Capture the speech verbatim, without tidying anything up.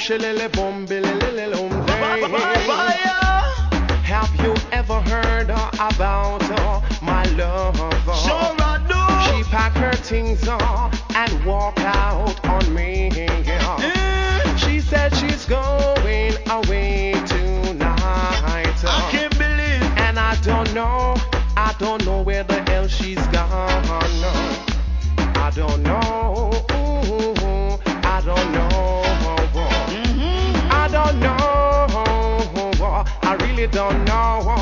shillily boom, billy loom day. Have you ever heard uh, about uh, my love? Sure I do. She pack her things uh, and walk out on me. Yeah. She said she's going away tonight. uh, I can't believe. And I don't know, I don't know where the hell she's gone. I don't know, I don't know, Mm-hmm. I don't know, I really don't know.